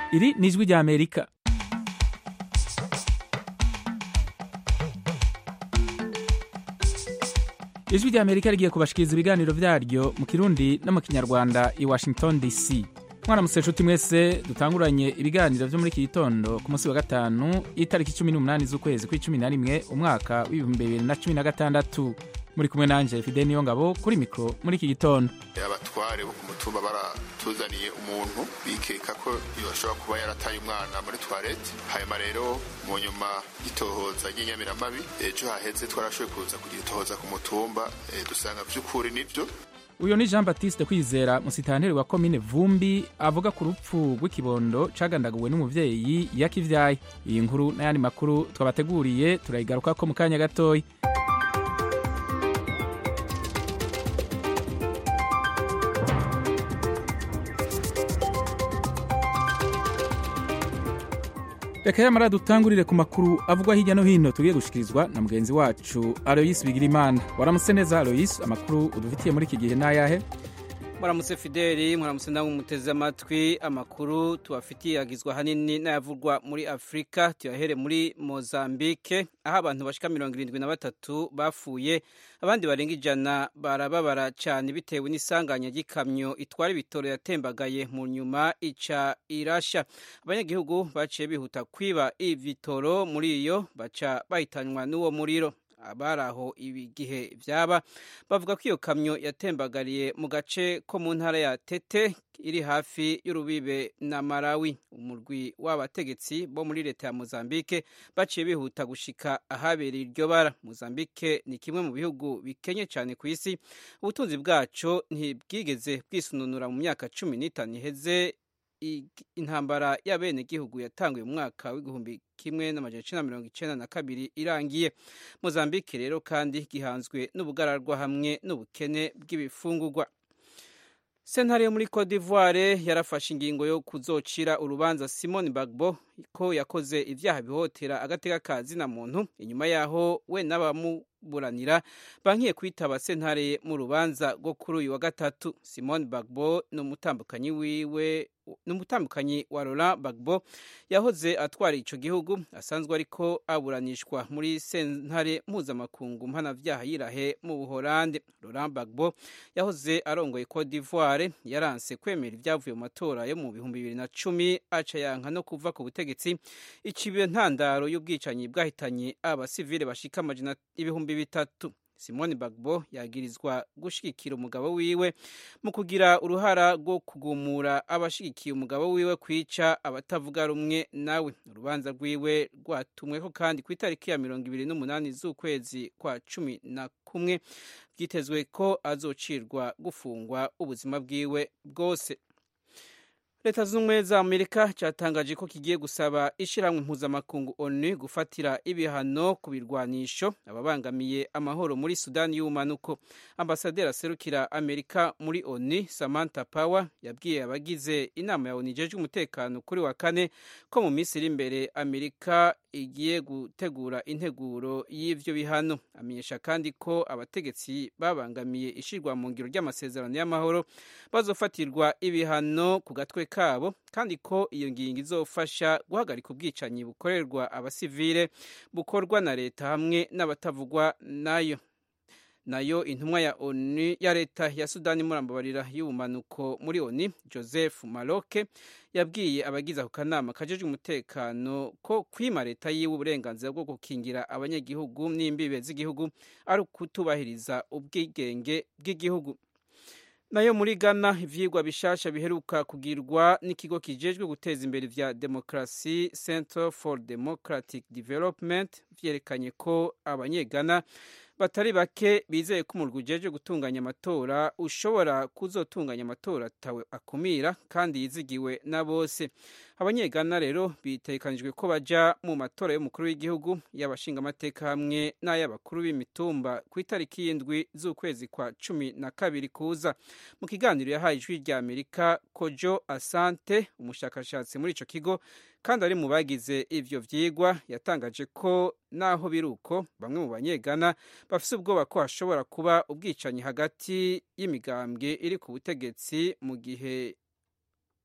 Iri ni ijwi rya Amerika. Ijwi rya Amerika rigiye kubashikiriza ibiganiro vyaryo mu Kirundi no mu Kinyarwanda i Washington DC. Mwaramutse nshuti mwese, dutanguranye ibiganiro vyo muri iki gitondo ku munsi wa gatanu itariki 18 z'ukwezi kw'icumi umwaka w'2016. Muri kumwe nanje Fidel Niyongabo kuri mikro muri iki gitondo. Abatware bo ku mutumba baratuzaniye umuntu bikeka ko yoshobora kuba yarataye umwana muri toilette. Hanyuma rero mu nyuma itohoza ry'inyamiramabi ejo haheze twarashoboye kuza kugira itohoza ku mutumba dusanga vy'ukuri nivyo. Uyo ni Jean Baptiste Kwizera, musitanteri wa komine Vumbi, avuga ku rupfu rw'ikibondo cagandaguwe n'umuvyeyi yakivyaye. Iyi nkuru n'ayandi makuru twabateguriye turayigaruka ko mu kanya gatoyi. Reka yamara dutangurire ku makuru avugwa hirya no hino tugiye gushikirizwa na mugenzi wacu Alois Bigirimana. Waramutse neza Alois, amakuru udufitiye muri iki gihe n'ayahe? Mwaramutse Fideli, mwaramutse namwe muteze amatwi. Amakuru tubafitiye agizwa hanini n'ayavugwa muri Afrika. Tuyahere muri Mozambique aho abantu bashika 73 bafuye, abandi barenga 100 barababara cyane bitewe n'isanganya ry'ikamyo itwara ibitoro yatembagaye mu nyuma ica irasha. Abanyagihugu baciye bihuta kwiba ibitoro muri iyo baca bahitanwa n'uwo muriro. Abaraho ibigihe vyaba bavuga ko iyo kamyo yatembagariye mu gace ko mu ntara ya Tete iri hafi y'urubibe na Malawi. Umurwi w'abategetsi bo muri leta ya Mozambique baciye bihuta gushika ahabereye iryo bara. Mozambique ni kimwe mu bihugu bikenye cyane ku isi, ubutunzi bwaco ntibwigeze bwisununura mu myaka 15 iheze. Intambara y'abene gihugu yatanguye mu mwaka w'1992 irangiye. Mozambique rero kandi gihanzwe n'ubugararwa hamwe n'ubukene bw'ibifungurwa. Sentare yo muri Cote d'Ivoire yarafashe ingingo yo kuzocira urubanza Simone Bagbo ko yakoze ivyaha bihotera agateka ka zina muntu, inyuma yaho we n'abamuburanira bankiye kwitaba sentare mu rubanza rwo kuri uyu wa gatatu. Simone Bagbo n'umutambukanyi wa Laurent Gbagbo yahoze atwara ico gihugu, asanzwe ariko aburanishwa muri sentare mpuzamakungu mpanavyaha yirahe mu Buholande. Laurent Gbagbo yahoze arongoye Cote d'Ivoire yaranse kwemera ivyavuye mu matora yo mu 2010 aca yanka no kuva ku butegetsi, icibiye ntandaro y'ubwicanyi bwahitanye abasivile bashika 300,000. Simone Bagbo yagirizwa gushigikira umugabo wiwe mu kugira uruhara rwo kugumura abashigikiye umugabo wiwe kwica abatavuga rumwe nawe. Urubanza rwiwe rwatumweko kandi ku itariki ya 28 z'ukwezi kwa 11 byitezwe ko azocirwa gufungwa ubuzima bwiwe bwose. Leta z'Ubumwe za Amerika cyatangaje ko kigiye gusaba ishiramwe mpuzamakungu ONU gufatira ibihano ku birwanisho ababangamiye amahoro muri Sudani y'Ubumanuko. Ambasaderi aserukira Amerika muri ONU Samantha Power yabwiye abagize inama ya ONU ijejwe umutekano kuri wa kane ko mu minsi iri imbere Amerika igiye gutegura integuro y'ivyo bihano. Amenyesha kandi ko abategetsi babangamiye ishirwa mu ngiro ry'amasezerano y'amahoro bazofatirwa ibihano ku gatwe kabo, kandi ko iyo ngingo izofasha guhagarika ubwicanyi bukorerwa abasivile bukorwa na leta hamwe n'abatavugwa nayo. Intumwa ya ONU ya leta ya Sudani murambabarira y'ubumanuko muri ONU Joseph Maloke yabwiye abagize ako kanama kajeje umutekano ko kwima leta yiwe uburenganzira bwo gukingira abanyagihugu n'imbibe z'igihugu ari kutubahiriza ubwigenge bw'igihugu. Nayo muri Ghana ivyigwa bishasha biheruka kugirwa n'ikigo kijejwe guteza imbere vya demokrasi Center for Democratic Development vyerekanye ko abanyegana batari bake bizeye ko umurwi ujejwe gutunganya amatora ushobora kuzotunganya amatora tawe akumira kandi yizigiwe na bose. Abanyegana rero bitekanijwe ko baja mu matora y'umukuru w'igihugu, y'abashinga amateka hamwe n'ay'abakuru b'imitumba ku itariki 7 z'ukwezi kwa 12 kuza. Mu kiganiro yahaye ijwi rya Amerika, Kojo Asante, umushakashatsi muri ico kigo kandi ari mu bagize ivyo vyigwa, yatangaje ko naho biruko bamwe mu banyegana bafise ubwoba ko hashobora kuba ubwicanyi hagati y'imigambwe iri ku butegetsi mu gihe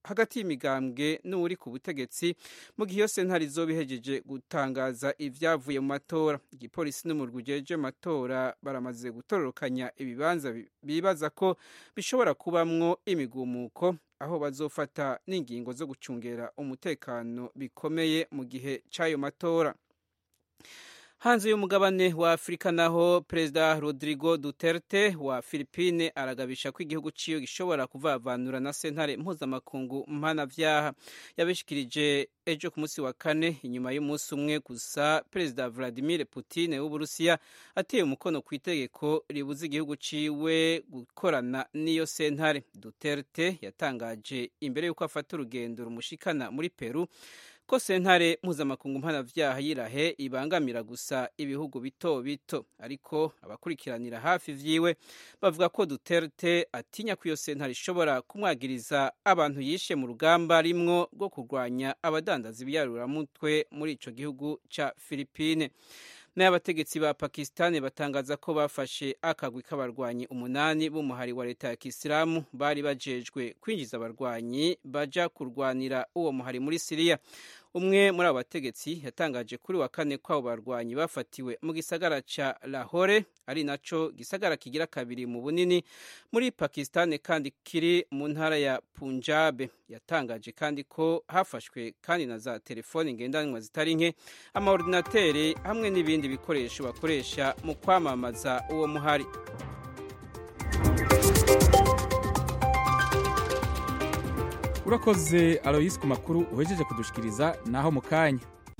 hagati y'imigambwe n'uri ku butegetsi mu gihe iyo sentare izoba ihejeje gutangaza ivyavuye mu matora. Igipolisi n'umurwi ujejwe amatora baramaze gutororokanya ibibanza bibaza ko bishobora kubamwo imigumuko, aho bazofata n'ingingo zo gucungera umutekano bikomeye mu gihe c'ayo matora. Hanze y'umugabane wa Afrika naho Perezida Rodrigo Duterte wa Philippine aragabisha ko igihugu ciwe gishobora kuvavanura na sentare mpuzamakungu mpanavyaha. Yabishikirije ejo ku munsi wa kane inyuma y'umunsi umwe gusa Perezida Vladimir Putin w'Uburusiya ateye umukono ku itegeko ribuza igihugu ciwe gukorana n'iyo sentare. Duterte yatangaje imbere y'uko afata urugendo rumushikana muri Peru ko sentare mpuzamakungu mpanavyaha y'Irahe ibangamira gusa ibihugu bito bito, ariko abakurikiranira hafi vyiwe bavuga ko Duterte atinya ko iyo sentare ishobora kumwagiriza abantu yishe mu rugamba rimwo rwo kurwanya abadandaza ibiyaruramutwe muri ico gihugu ca Philippine. N'abategetsi ba Pakistan batangaza ko bafashe akagwi k'abarwanyi 8 b'umuhari wa leta ya Kisilamu bari bajejwe kwinjiza abarwanyi baja kurwanira uwo muhari muri Syria. Umwe muri abo bategetsi yatangaje kuri wa kane ko abo barwanyi bafatiwe mu gisagara ca Lahore, ari naco gisagara kigira kabiri mu bunini muri Pakistan kandi kiri mu ntara ya Punjab. Yatangaje kandi ko hafashwe kandi na za telefoni ngendanwa zitari nke, amaordinateri hamwe n'ibindi bikoresho bakoresha mu kwamamaza uwo muhari. Urakoze Alois ku makuru uhejeje kudushikiriza, naho mu kanya.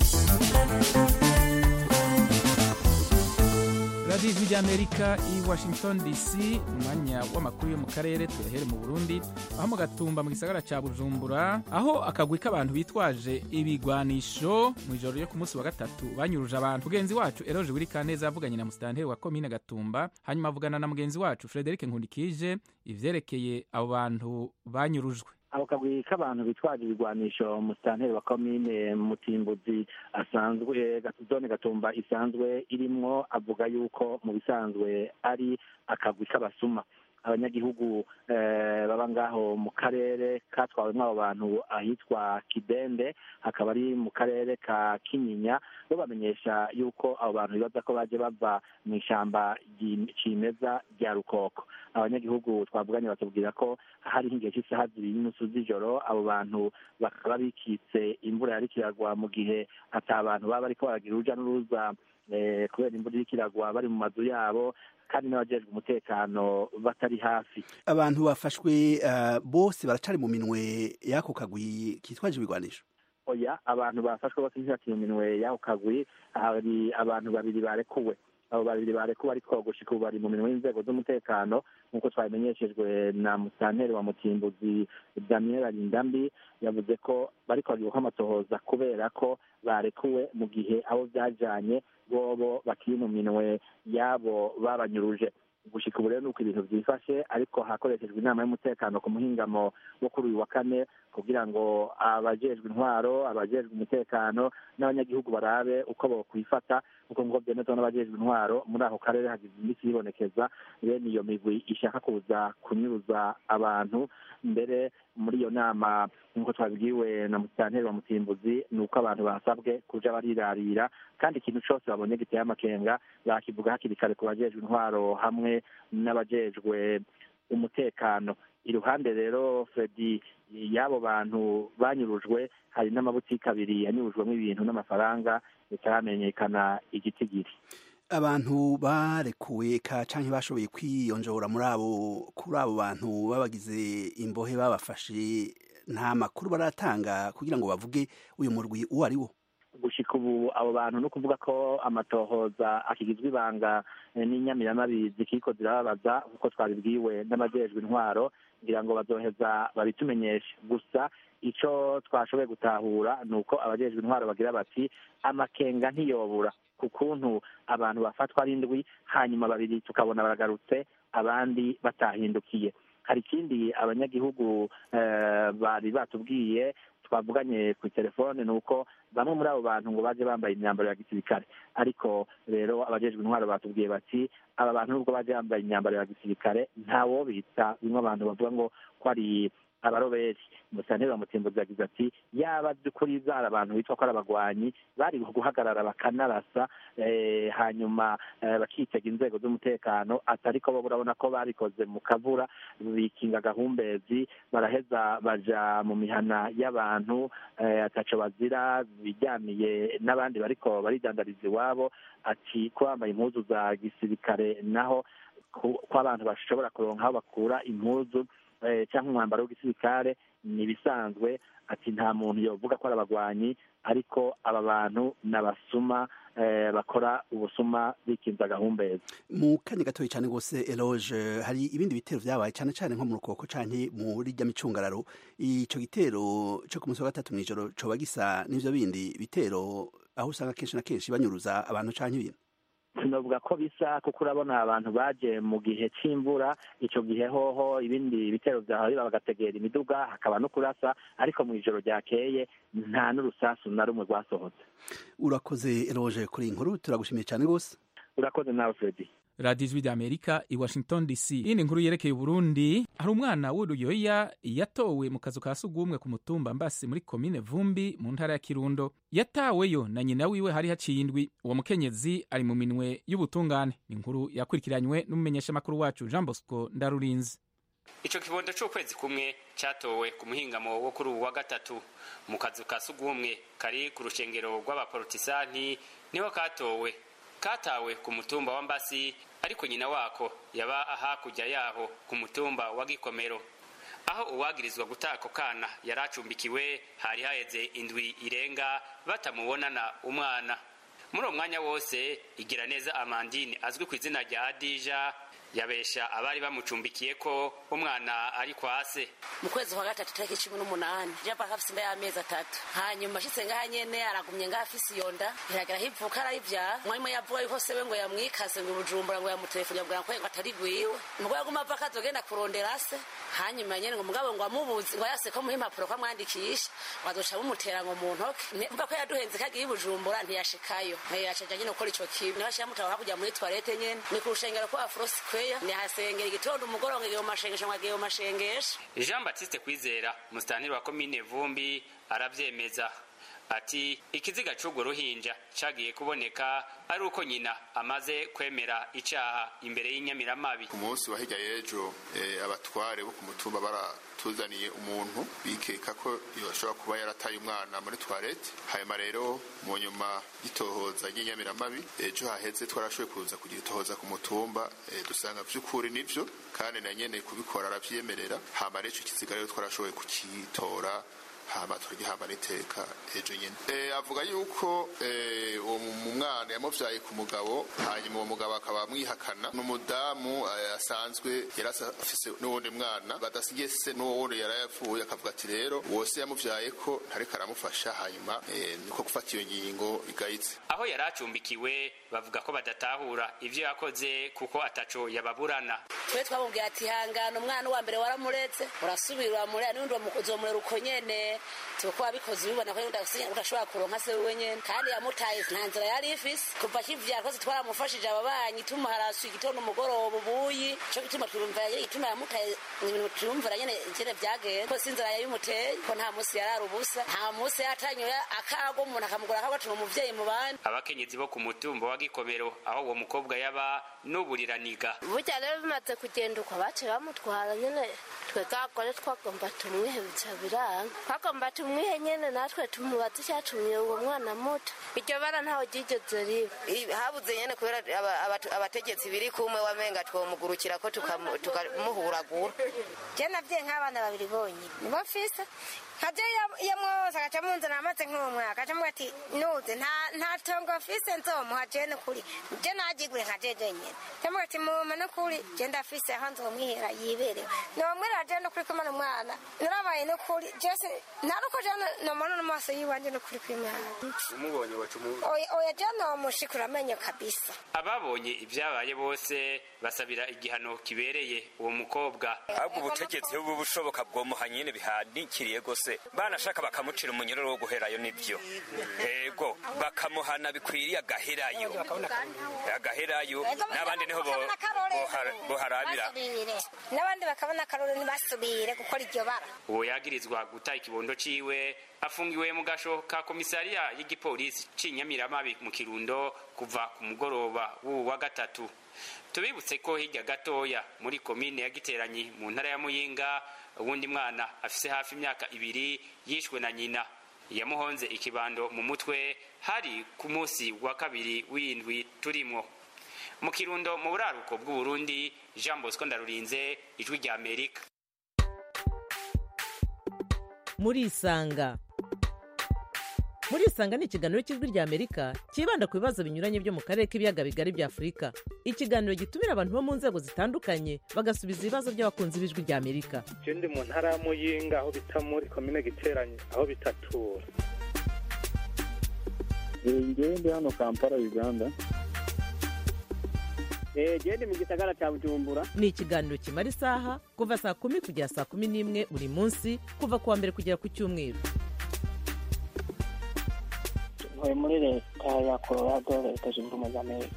Radio Ijwi ry'Amerika i Washington DC, umwanya w'amakuru yo mu karere. Tuyahere mu Burundi, aho mu Gatumba mu gisagara ca Bujumbura, aho akagwi k'abantu bitwaje ibigwanisho mu ijoro ryo ku munsi wa gatatu banyuruje abantu. Mugenzi wacu Eroje Wirikaneza yavuganye na musitanteri wa komine Gatumba, hanyuma avugana na mugenzi wacu Frederic Nkundikije ivyerekeye abo bantu banyurujwe. Abo kagwi k'abantu bitwaje ibigwanisho musitanteri wa komine Mutimbuzi asanzwe zone Gatumba isanzwe irimwo, avuga yuko mu bisanzwe ari akagwi k'abasuma. Abanyagihugu baba ngaho mu karere katwawemwo abo bantu ahitwa Kidende, hakaba ari mu karere ka Kinyinya, bo bamenyesha yuko abo bantu bibaza ko baje bava mu ishamba cimeza rya Rukoko. Abanyagihugu twavuganye batubwira ko hari nk'igihe cy'isaha 2:30 z'ijoro abo bantu bakaba bikitse imvura yari kiragwa, mu gihe ata abantu baba bariko baragira uruja n'uruza kubera imvura iri kiragwa bari mu mazu yabo, kandi n'abajejwe umutekano batari hafi. Abantu bafashwe bose baracari mu minwe y'ako kagwi kitwaje ibigwanisho? Oya, abantu bafashwe bose ntibakiri mu minwe y'ako kagwi. Hari abantu babiri barekuwe. Abo babiri barekuwe ariko gushika ubu bari mu minwe y'inzego z'umutekano, nk'uko twabimenyeshejwe na musitanteri wa Mutimbuzi Daniel Arindambi. Yavuze ko bariko bagiye amatohoza kubera ko barekuwe mu gihe abo vyajanye bobo bakiri mu minwe yabo babanyuruje. Gushika ubu rero nuko ibintu vyifashe, ariko hakoreshejwe inama y'umutekano ku muhingamo wo kuri uyu wa kane kugira ngo abajejwe intwaro, abajejwe umutekano n'abanyagihugu barabe uko bokwifata, kuko ngo byemezwa n'abajejwe intwaro muri ako karere hagize imisi yibonekeza bene iyo migwi ishaka kuza kunyuruza abantu. Mbere muri iyo nama nk'uko twabibwiwe na musitanteri wa Mutimbuzi, ni uko abantu basabwe kuja barirarira, kandi ikintu cose babonye giteye amakenga bakivuga hakiri kare ku bajejwe intwaro hamwe n'abajejwe umutekano. Iruhande rero Fredi y'abo bantu banyurujwe, hari n'amabutiki abiri yanyurujwemo ibintu n'amafaranga bitaramenyekana igitigiri. Abantu barekuwe canke bashoboye kwiyonjora kuri abo bantu babagize imbohe babafashe, nta makuru baratanga kugira ngo bavuge uyu murwi uwo ari wo? Gushika ubu abo bantu no kuvuga ko amatohoza akigizwe ibanga n'inyamiramabi zikiko zirababaza, kuko twabibwiwe n'abajejwe intwaro, ngira ngo bazoheza babitumenyeshe. Gusa ico twashoboye gutahura ni uko abajejwe intwaro bagira bati amakenga ntiyobura ku kuntu abantu bafatwa ari indwi, hanyuma babiri tukabona baragarutse, abandi batahindukiye. Hari ikindi abanyagihugu bari batubwiye twavuganye ku telefone, ni uko bamwe muri abo bantu ngo baje bambaye imyambaro ya gisirikare, ariko rero abajejwe intwaro batubwiye bati aba bantu nubwo baje bambaye imyambaro ya gisirikare ntawo bita bimwe abantu bavuga ngo ko ari abaroberi. Musanteri wa Mutimbuzi yagize ati yaba by'ukuri zari abantu bitwa ko ari abagwanyi bari guhagarara bakanarasa hanyuma bakitega inzego z'umutekano, atariko bo urabona ko barikoze mu kavura bikinga gahumbezi, baraheza baja mu mihana y'abantu ataco bazira, bijyaniye n'abandi bariko baridandariza iwabo. Ati ko bambaye impuzu za gisirikare naho ko abantu bashobora kuronka aho bakura impuzu cyangwa umwambaro w'igisirikare ni bisanzwe. Ati nta muntu yovuga ko ari abagwanyi, ariko aba bantu n'abasuma bakora ubusuma bikinza gahumbezi. Mu kanya gatoya cyane gose Eloge, hari ibindi bitero vyabaye cyane cyane nko mu Rukoko canke muri rya micungararo. Ico gitero cyo ku munsi wa gatatu mw'ijoro coba gisa n'ivyo bindi bitero aho usanga kenshi na kenshi banyuruza abantu canke ibintu? Sinovuga ko bisa, kuko urabona abantu baje mu gihe c'imvura, ico gihe hoho ibindi bitero vyahora bagategera imiduga hakaba no kurasa, ariko mu ijoro ryakeye nta n'urusasu na rumwe rwasohotse. Urakoze Eloge kuri inkuru, turagushimiye cyane gose. Urakoze nawe Fredy. Radio Ijwi ry'Amerika i Washington DC. Iyi ni inkuru yerekeye Burundi. Hari umwana w'uruyoya yatowe mu kazu ka sugumwe ku mutumba Mbasi muri komine Vumbi mu ntara ya Kirundo. Yataweyo na nyina wiwe hari haciye indwi. Uwo mukenyezi ari mu minwe y'ubutungane. Ni inkuru yakurikiranywe n'umumenyeshamakuru wacu Jean Bosco Ndarurinzi. Ico kibondo c'ukwezi kumwe catowe ku muhingamo wo kuri uwa gatatu mu kazu ka sugumwe kari ku rushengero rw'abaportisanti niho katawe ku mutumba wa Mbasi, ariko nyina wako yaba hakurya yaho ku mutumba wa Gikomero, aho uwagirizwa gutako kana yaracumbikiwe. Hari haheze indwi irenga batamubonana umwana. Muri uwo mwanya wose Igiraneza Amandine azwi ku izina rya Adija yabesha abari bamucumbikiye ko umwana ari kwase. Mu kwezi kwa gatatu tariki 18 japa hafise inda y'amezi 3, hanyuma ashitse ngaha nyene aragumye ngaha afise yonda, iragera hivuka arayivya. Mwarimu yavuga yuko sewe ngo yamwikase ngo Bujumbura ngo yamutelefone yabwira ko atari gwiwe, ngo yaguma ava kazogenda kurondera se. Hanyuma nyene ngo mugabo ngo amubuzi ngo yase ko muhe impapuro ko amwandikisha wazoca bumutera ngo mu ntoke. Mva ko yaduhenze kagiye Bujumbura ntiyashikayo, yacaje nyene ukora ico kibi. Nabasha mutaho hakujya muri toilette nyene ni kurushengera ko Afrosi ni hasengera igitondo umugoroba ngiye mashengesho mwagiye mashengesho. Jean Baptiste Kwizera mustanteri wa komine Vumbi aravyemeza. Ati ikiziga c'ugo ruhinja cagiye kuboneka ari uko nyina amaze kwemera icaha imbere y'inyamiramabi. Ku munsi wa hirya y'ejo abatware bo ku mutumba baratuzaniye umuntu bikeka ko yoshobora kuba yarataye umwana muri toilette. Hanyuma rero mu nyuma y'itohoza ry'inyamiramabi ejo haheze twarashoboye kuza kugira itohoza ku mutumba, dusanga vy'ukuri nivyo kandi na nyene kubikora aravyemerera. Hama rero ico kiziga rero twarashoboye kukitora hama turagihamba n'iteka ejo nyene. Avuga yuko uwo mwana yamuvyaye ku mugabo, hanyuma uwo mugabo akaba amwihakana. N'umudamu asanzwe yarafise n'uwundi mwana badasigiye se n'uwo wundi yarayapfuye, akavuga ati rero wose yamuvyaye ko ntareka aramufasha, hanyuma niko gufata iyo ngingo igayitse. Aho yaracumbikiwe bavuga ko badatahura ivyo yakoze kuko ataco yababurana. Twe twamubwiye ati hangana umwana wa mbere waramuretse urasubira muri n'undi uzomurera uko nyene, tuko abikoze bibona ko udashobora kuronka se wenyene, kandi yamutaye nta nzira yari ifise kuva kivya ko twaramufashije ababanyi tumuharaswa igitondo umugoroba ubuyi cyo gituma turumva igituma yamutaye ibintu turumvira nyene ikire vyagenda ko sinzira yabimuteye ko nta musi yarari ubusa, nta musi yatanyoya akago umuntu akamugura akago tuma umuvyeyi mu bandi. Abakenyezi bo ku mutumba wa Gikomero aho uwo mukobwa yaba n'uburiraniga burya rero bimaze kugenda uko bace bamutwara nyene twe gakore twagomba tumwihebutsa biranga twagomba tumwihe nyene natwe tumubaza icyatumye uwo mwana muto. Iryo bara ntaho ryigeze riba habuze nyene kubera abategetsi biri kumwe wamenga twomugurukira ko tukamuhuragura. Je navye nk'abana babiri bonye nibo mfise kaje yamwoza akaca munzana amaze nk'umwaka akaca ati nuze nta tongo mfise nzomuha jene kuri je najigure nka jeje nyene cyamwe ati mama no kuri je ndafise aho nzomwihera yiberewe nomwera je no kuri kumana umwana narabaye no kuri jese ntaruko jana namana n'amaso yiwanje no kuri kwimana umubonye oya jana mushikura amenyo kabisa. Ababonye ibyabaye bose basabira igihano kibereye uwo mukobwa. Ahubwo ubutegetsi ubu bushoboka bwo muhanyene bihanikiriye gose banashaka bakamucira umunyororo wo guherayo nibyo. Ego bakamuhana bikwiriye agaherayo n'abandi niho boharabira n'abandi bakabona akarore ntibasubire gukora iryo bara. Uwo yagirizwa guta ikibondo ciwe afungiwe mu gasho ka komisariya y'igipolisi c'Inyamiramabi mu Kirundo kuva ku mugoroba wa gatatu. Tubibutse ko hirya gatoya muri komine ya Giteranyi mu ntara ya Muyinga uwundi mwana afise hafi imyaka 2 yishwe na nyina. Yamuhonze ikibando mu mutwe hari ku munsi wa 2 w'indwi turimo. Mu Kirundo mu buraruko bw'u Burundi, Jean Bosco Ndarurinze, Ijwi rya Amerika. Muri Isanga ni ikiganiro cy'Ijwi rya Amerika kibanda ku bibazo binyuranye byo mu karere k'ibiyaga bigari bya Afurika. Ikiganiro gitumira abantu bo mu nzego zitandukanye bagasubiza ibibazo by'abakunzi b'Ijwi rya Amerika. Ndi mu ntara ya Muyinga aho bita muri komine Giteranyi aho bitatura. Ndi hano Kampala Uganda. Gende mu gisagara cya Bujumbura. Ni ikiganiro kimara isaha kuva saa 10 kugera saa 11 buri munsi kuva kuwa mbere kugera ku cyumweru. Muri leta ya Colorado leta zunze ubumwe za Amerika.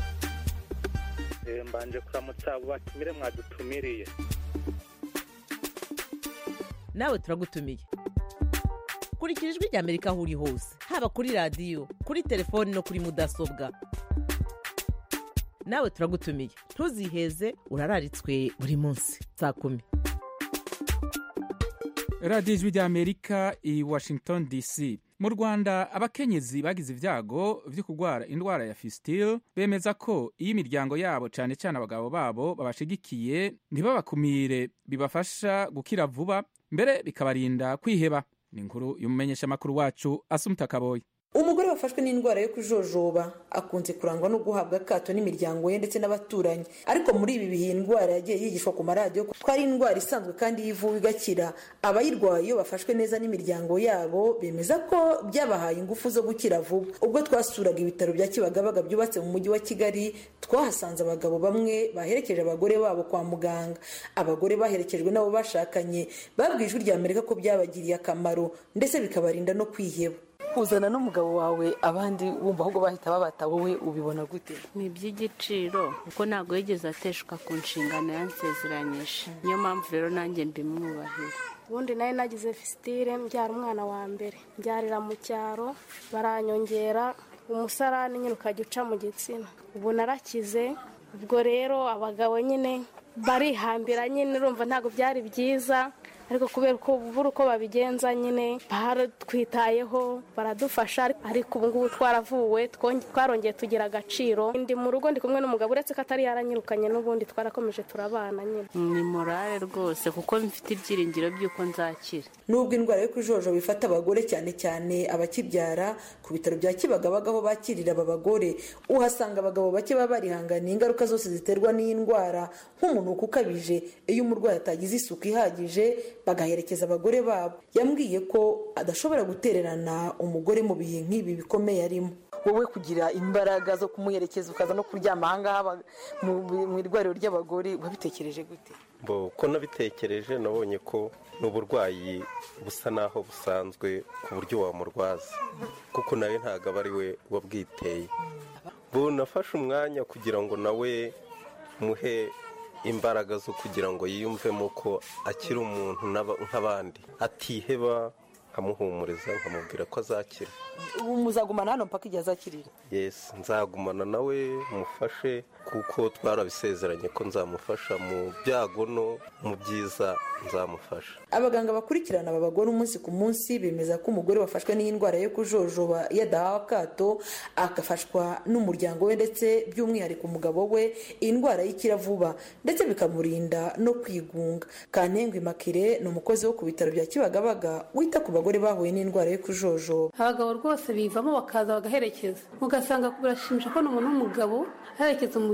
Mbanje kuramutsa abo batumire mwadutumiriye. Nawe turagutumiye. Kurikira Ijwi rya Amerika aho uri hose, haba kuri radio, kuri telefone no kuri mudasobwa. Nawe turagutumiye. Ntuziheze urararitswe buri munsi saa 10. Radio Ijwi rya Amerika i Washington DC. Mu Rwanda abakenyezi bagize ivyago vyo kugwara indwara ya fistule bemeza ko iyo imiryango yabo cane cane abagabo babo babashigikiye ntibabakumire bibafasha gukira vuba mbere bikabarinda kwiheba. Ni inkuru y'umumenyesha makuru wacu Asumta Kaboyi. Umugore wafashwe n'indwara yo kujojoba akunze kurangwa no guhabwa akato n'imiryango ye ndetse n'abaturanyi, ariko muri ibi bihe indwara yagiye yigishwa ku maradiyo ko ari indwara isanzwe kandi yivuwe igakira. Abayirwaye iyo bafashwe neza n'imiryango yabo bemeza ko byabahaye ingufu zo gukira vuba. Ubwo twasuraga ibitaro bya Kibagabaga byubatse mu mujyi wa Kigali, twahasanze abagabo bamwe baherekeje abagore babo kwa muganga. Abagore baherekejwe nabo bashakanye babwiye Ijwi rya Amerika ko byabagiriye akamaro ndetse bikabarinda no kwiheba. Uzana n'umugabo wawe abandi wumva ahubwo bahita babata, wowe ubibona gute? Ni iby'igiciro kuko ntabwo yigeze ateshuka ku nshingano yansezeranyije, niyo mpamvu rero nanjye mbimwubahira. Ubundi nayo nagize fistule mbyara umwana wa mbere, mbyarira mu cyaro baranyongera umusarani nyine ukajya uca mu gitsina. Ubu narakize, ubwo rero abagabo nyine barihambira nyine, urumva ntabwo byari byiza, ariko kubera uko buri uko babigenza nyine baratwitayeho baradufasha, ariko ubu ngubu twaravuwe twarongeye tugira agaciro. Ndi mu rugo ndi kumwe n'umugabo uretse ko atari yaranyirukanye, n'ubundi twarakomeje turabana nyine. Ni morale rwose kuko mfite ibyiringiro by'uko nzakira. Nubwo indwara yo kujojo bifata abagore cyane cyane abakibyara, ku bitaro bya Kibagabaga aho bakirira aba bagore uhasanga abagabo bake baba barihanganiye ingaruka zose ziterwa n'iyi ndwara, nk'umunuko ukabije iyo umurwayi atagize isuku ihagije bagaherekeza abagore babo. Yambwiye ko adashobora gutererana umugore mu bihe nk'ibi bikomeye arimo. Wowe kugira imbaraga zo kumuherekeza ukaza no kuryama ahangaha mu irwariro ry'abagore wabitekereje gute? Ko nabitekereje nabonye ko n'uburwayi busa naho busanzwe ku buryo wamurwaza, kuko nawe ntago aba ari we wabwiteye. Nafashe umwanya kugira ngo nawe muhe imbaraga zo kugira ngo yiyumvemo ko akiri umuntu nk'abandi, atiheba, nkamuhumuriza nkamubwira ko azakira. Ubu muzagumana hano mpaka igihe azakirira? Yes, nzagumana nawe mufashe kuko twarabisezeranye ko nzamufasha mu byago no mu byiza nzamufasha. Abaganga bakurikirana aba bagore umunsi ku munsi bemeza ko umugore wafashwe n'iyi ndwara yo kujojoba yadahawe akato agafashwa n'umuryango we ndetse by'umwihariko umugabo we, iyi ndwara y'ikira vuba ndetse bikamurinda no kwigunga. Kantengwa Immaculée ni umukozi wo ku bitaro bya Kibagabaga wita ku bagore bahuye n'indwara yo kujojoba. Abagabo rwose bivamo bakaza bagaherekeza, ugasanga birashimisha ko n'umuntu w'umugabo aherekeza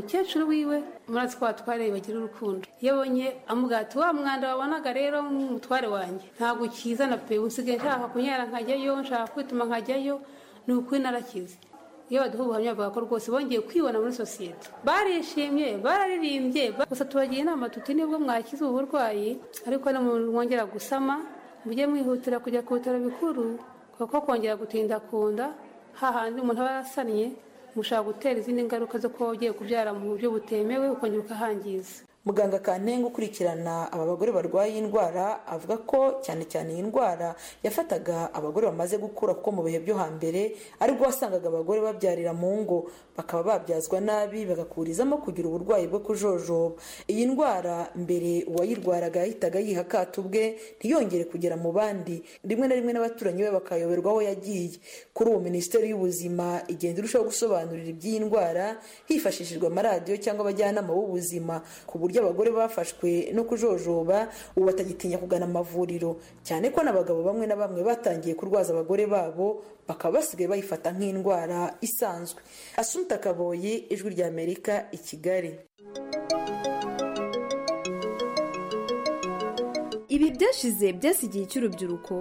umukecuru wiwe murazi ko batware bagira urukundo yabonye amubwira ati wa mwanda wabonaga rero mutware wanjye ntabwo ukizana pe usigaye nshaka kunyara nkajyayo nshaka kwituma nkajyayo ni ukuri narakize. Iyo baduha ubuhamya bavuga ko rwose bongeye kwibona muri sosiyete barishimye bararirimbye gusa tubagiye inama tuti nibwo mwakize ubu burwayi ariko mwongera gusama mujye mwihutira kujya ku bitaro bikuru kuko kongera gutinda kunda hahandi umuntu aba yarasannye mushaka gutera izindi ngaruka zo kuba ugiye kubyara mu buryo butemewe ukongera ukahangiza. Muganga Kantenga ukurikirana aba bagore barwaye indwara avuga ko cyane cyane iyi ndwara yafataga abagore bamaze gukura kuko mu bihe byo hambere aribwo wasangaga abagore babyarira mu ngo bakaba babyazwa nabi bagakurizamo kugira uburwayi bwo kujojoba. Iyi ndwara mbere uwayirwaraga yahitaga yiha akato ubwe ntiyongere kugera mu bandi, rimwe na rimwe n'abaturanyi be bakayoberwa aho yagiye. Kuri ubu Minisiteri y'Ubuzima igenda irushaho gusobanurira iby'iyi ndwara hifashishijwe amaradiyo cyangwa abajyanama b'ubuzima ku buryo abagore bafashwe no kujojoba ubu batagitinya kugana amavuriro, cyane ko n'abagabo bamwe na bamwe batangiye kurwaza abagore babo bakaba basigaye bayifata nk'indwara isanzwe. Asumta Kaboyi, Ijwi ry'Amerika, i Kigali. Ibi byashize byasigiye cy'urubyiruko.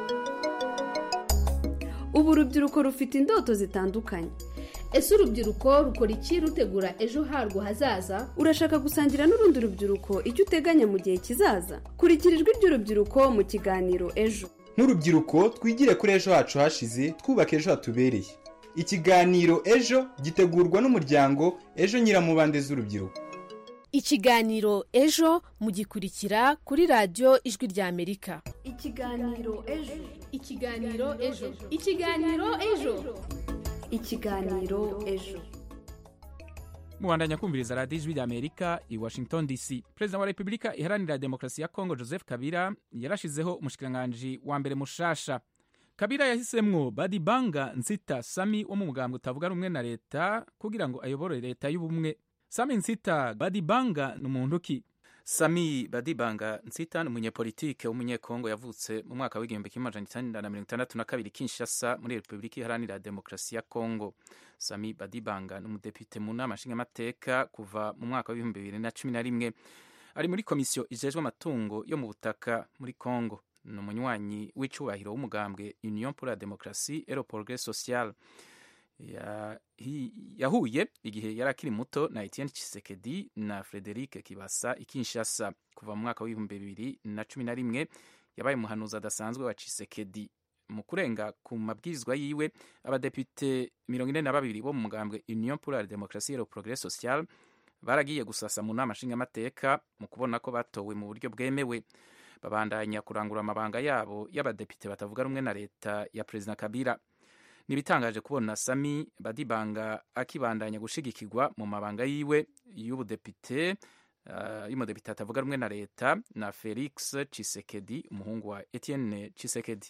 Ubu urubyiruko rufite indoto zitandukanye. Ese urubyiruko rukora iki rutegura ejo harwo hazaza? Urashaka gusangira n'urundi rubyiruko icyo uteganya mu gihe kizaza? Kurikira Ijwi ry'urubyiruko mu kiganiro Ejo. Nk'urubyiruko twigire kuri ejo hacu hashize twubaka ejo hatubereye. Ikiganiro Ejo gitegurwa n'umuryango Ejo Nyiramubande z'urubyiruko. Ikiganiro Ejo mugikurikira kuri radio Ijwi ry'Amerika. Ikiganiro Ejo. Ikiganiro Ejo. Ikiganiro Ejo. Ikiganiro Ejo. Muwandanya kumviriza radio Ijwi ry'Amerika i Washington DC. Perezida wa Republika Iharanira Demokarasi ya Kongo Joseph Kabila yarashizeho umushikiranganji wa mbere mushasha. Kabila yahisemwo Badibanga Nsita Sami wo mu mugambwe utavuga rumwe na leta kugira ngo ayobore leta y'ubumwe. Sami Nsita Badibanga n'umuntu ki? Sami Badibanga Nsita n'umunyepolitike w'umunyekongo yavutse mu mwaka w'igihumbi kimwe amajana icenda na mirongo itandatu na kabiri Kinshasa muri Republika Iharanira Demokarasi ya Kongo. Sami Badibanga n'umudepite mu nama nshingamateka kuva mu mwaka w'ibihumbi 2011. Ari muri komisiyo ijejwe amatungo yo mu butaka muri Kongo. Ni umunywanyi w'icubahiro w'umugambwe Union pour la Démocratie et le Progrès Social. Yahuye igihe yari akiri muto na Etienne Tshisekedi na Frederic Kibasa i Kinshasa. Kuva mu mwaka w'ibihumbi 2011 yabaye umuhanuzi adasanzwe wa Tshisekedi. Mu kurenga ku mabwirizwa yiwe abadepite 42 bo mu mugambwe Union pour la Démocratie et le Progrès Social baragiye gusasa mu nama nshingamateka mu kubona ko batowe mu buryo bwemewe. Babandanya kurangura amabanga yabo y'abadepite batavuga rumwe na leta ya President Kabila. Nibitangaje kubona Sami Badibanga akibandanya gushigikirwa mu mabanga yiwe y'ubudepite y'umudepite atavuga rumwe na leta na Felix Tshisekedi umuhungu wa Etienne Tshisekedi.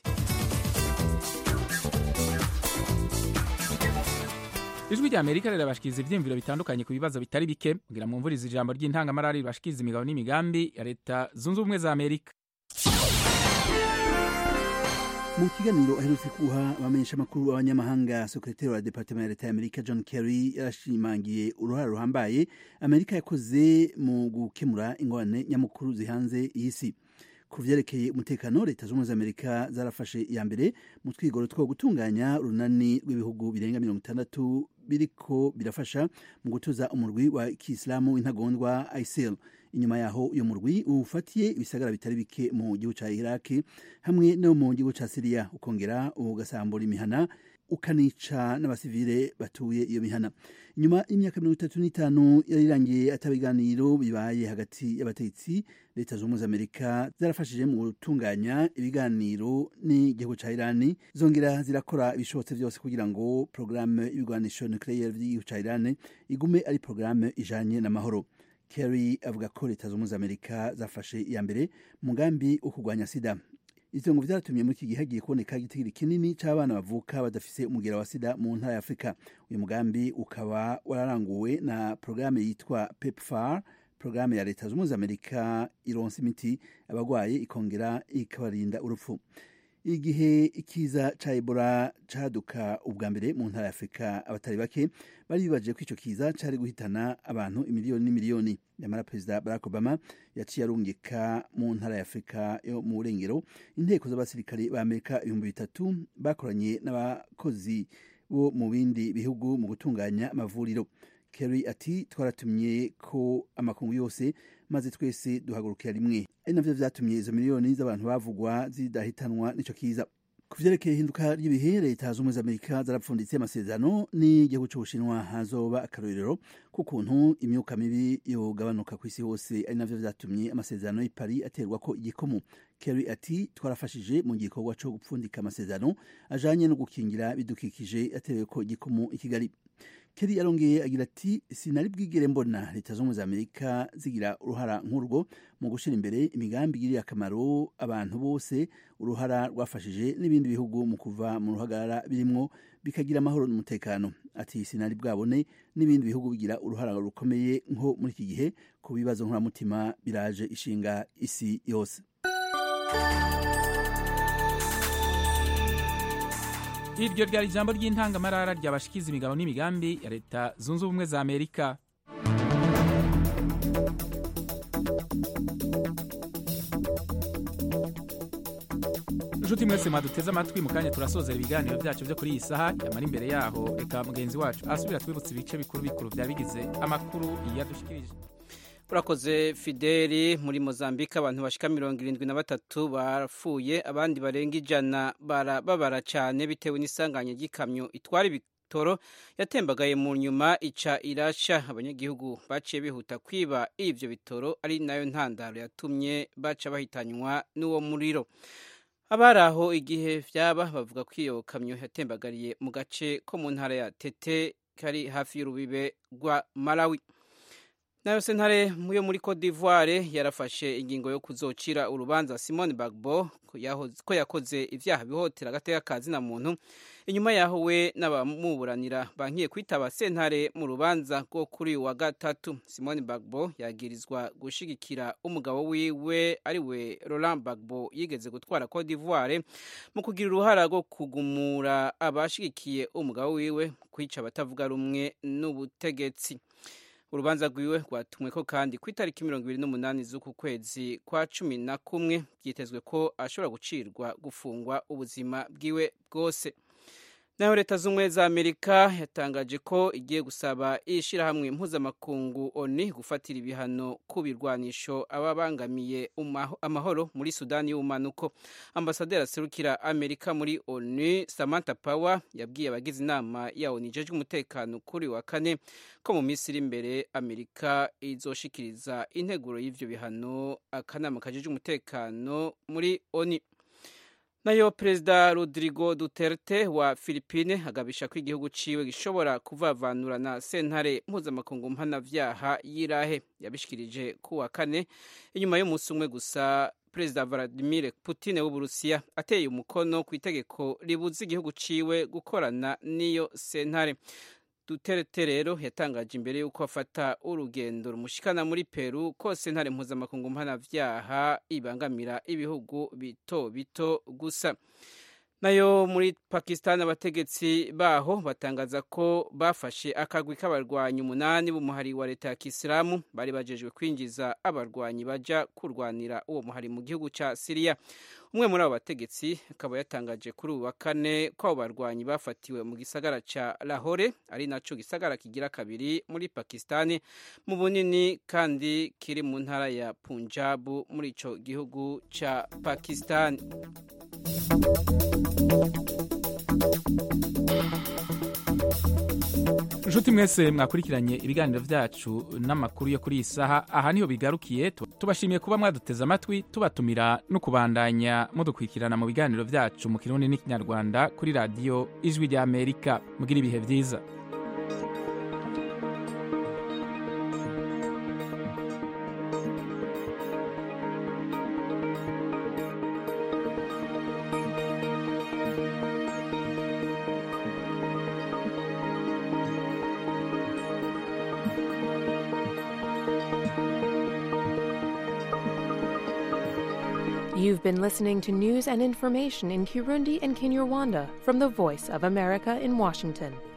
Ijwi ry'Amerika rirabashikiriza ivyiyumviro bitandukanye ku bibazo bitari bike kugira mu mvuriza ijambo ry'intangamara ribashikiriza imigabo n'imigambi ya leta zunze ubumwe za Amerika. Mu kiganiro aherutse kuha abamenyesha makuru abanyamahanga, sekretari wa Departement ya Leta ya Amerika John Kerry yarashimangiye uruhare ruhambaye Amerika yakoze mu gukemura ingorane nyamukuru zihanze iy'isi. Ku vyerekeye umutekano, Leta z'Ubumwe za Amerika zarafashe iya mbere mu twigoro two gutunganya urunani rw'ibihugu birenga 60 biriko birafasha mu gutuza umurwi wa Kiislamu w'intagondwa ISIL. Inyuma yaho uyo murwi ufatiye ibisagara bitari bike mu gihugu ca Iraq hamwe no mu gihugu ca Syria, ukongera ugasambura imihana ukanica n'abasivile batuye iyo mihana. Inyuma y'imyaka 35 yarirangiye atabiganiro bibaye hagati y'abategetsi, Leta z'Ubumwe za Amerika zarafashije mu gutunganya ibiganiro n'igihugu ca Iran, zongera zirakora ibishobotse byose kugira ngo programme y'ibigwanisho nucleaire by'igihugu ca Iran igume ari programme ijanye n'amahoro. Kerry avuga ko Leta z'Ubumwe za Amerika zafashe iya mbere mugambi wo kurwanya sida. Ivyo ngo vyaratumye muri iki gihe hagiye kuboneka igitigiri kinini c'abana bavuka badafise umugera wa sida mu ntara ya Afrika. Uyu mugambi ukaba wararanguwe na programme yitwa PEPFAR, programme ya Leta z'Ubumwe za Amerika ironsa imiti abagwaye ikongera ikabarinda urupfu. igihe ikiza ca Ebola caduka ubwa mbere mu ntara ya Afrika abatari bake bari bibaje ko ico kiza cari guhitana abantu imiliyoni n'imiliyoni. Nyamara Perezida Barack Obama yaciye arungika mu ntara ya Afrika yo mu burengero inteko z'abasirikare ba Amerika 3,000 bakoranye n'abakozi bo mu bindi bihugu mu gutunganya amavuriro. Kerry ati twaratumye ko amakungu yose maze twese duhagurukira rimwe. Ari navyo vyatumye izo miliyoni z'abantu bavugwa zidahitanwa n'ico kiza. Ku vyerekeye ihinduka ry'ibihe, leta z'ubumwe za Amerika zarapfunditse amasezerano n'igihugu c'Ubushinwa hazoba akarorero k'ukuntu imyuka mibi yogabanuka kw'isi hose. Ari navyo vyatumye amasezerano y'i Paris aterwa ko igikomo. Kerry ati twarafashije mu gikorwa co gupfundika amasezerano ajanye no gukingira bidukikije aterewe ko igikomo i Kigali. Kerry arongeye agira ati sinari bwigere mbona leta z'ubumwe za Amerika zigira uruhara nk'urwo mu gushira imbere imigambi igirira akamaro abantu bose, uruhara rwafashije n'ibindi bihugu mu kuva mu ruhagarara birimwo bikagira amahoro n'umutekano. Ati sinari bwabone n'ibindi bihugu bigira uruhara rukomeye nko muri iki gihe ku bibazo nkuramutima biraje ishinga isi yose. Iryo ryari ijambo ry'intangamarara ryabashikiza imigabo n'imigambi ya leta zunze ubumwe za Amerika. Nshuti mwese mwaduteze amatwi, mu kanya turasozera ibiganiro byacu byo kuri iyi saha. Yamara imbere yaho reka mugenzi wacu asubira twibutsa ibice bikuru byari bigize amakuru yadushikirije. Urakoze Fideli. Muri Mozambique abantu bashika 73 barapfuye, abandi barenga 100 barababara cyane bitewe n'isanganya ry'ikamyo itwara ibitoro yatembagaye mu nyuma ica irasha. Abanyagihugu baciye bihuta kwiba ivyo bitoro, ari nayo ntandaro yatumye baca bahitanywa n'uwo muriro. Abaraho igihe vyaba bavuga ko iyo kamyo yatembagariye mu gace ko mu ntara ya Tete kari hafi y'urubibe rwa Malawi. Nayo sentare yo muri Cote d'Ivoire yarafashe ingingo yo kuzocira urubanza Simone Bagbo ko yakoze ivyaha bihotera agateka kazi na muntu, inyuma yaho we n'abamuburanira bankiye kwitaba sentare mu rubanza rwo kuri wa gatatu. Simone Bagbo yagirizwa gushigikira umugabo wiwe ari we Laurent Gbagbo yigeze gutwara Cote d'Ivoire mu kugira uruhara rwo kugumura abashigikiye umugabo wiwe kwica abatavuga rumwe n'ubutegetsi. Urubanza rwiwe rwatumwe ko kandi ku itariki 28 z'uku kwezi kwa 11 byitezwe ko ashobora gucirwa gufungwa ubuzima bwiwe bwose. Naho leta z'ubumwe za Amerika yatangaje ko igiye gusaba ishirahamwe mpuzamakungu ONU gufatira ibihano ku birwanisho ababangamiye amahoro muri Sudani y'ubumanuko. Ambasaderi aserukira Amerika muri ONU Samantha Power yabwiye abagize inama ya ONU ijejwe umutekano kuri wa kane ko mu minsi iri imbere Amerika izoshikiriza integuro y'ivyo bihano akanama kajejwe umutekano muri ONU. Nayo Perezida Rodrigo Duterte wa Philippines agabisha ko igihugu ciwe gishobora kuvavanura na sentare mpuzamakungu mpanavyaha y'Irahe. Yabishikirije ku wa kane inyuma y'umunsi umwe gusa Perezida Vladimir Putin w'Uburusiya ateye umukono ku itegeko ribuza igihugu ciwe gukorana n'iyo sentare. Duterte rero yatangaje imbere yuko afata urugendo rumushikana muri Peru ko sentare mpuzamakungu mpanavyaha ibangamira ibihugu bito bito gusa. Nayo muri Pakistan abategetsi baho batangaza ko bafashe akagwi k'abarwanyi 8 b'umuhari wa leta ya Kisilamu bari bajejwe kwinjiza abarwanyi baja kurwanira uwo muhari mu gihugu ca Syria. Umwe muri abo bategetsi akaba yatangaje kuri uwa kane ko abo barwanyi bafatiwe mu gisagara ca Lahore, ari naco gisagara kigira kabiri muri Pakistan mu bunini kandi kiri mu ntara ya Punjab muri ico gihugu ca Pakistan. Nshuti mwese mwakurikiranye ibiganiro vyacu n'amakuru yo kuri isaha, aha niho bigarukiye. Tubashimiye kuba mwaduteze amatwi, tubatumira no kubandanya mudukurikirana mu biganiro vyacu mu Kirundi n'Ikinyarwanda kuri radio Ijwi rya Amerika. Mugira ibihe vyiza. You've been listening to news and information in Kirundi and Kinyarwanda from the Voice of America in Washington.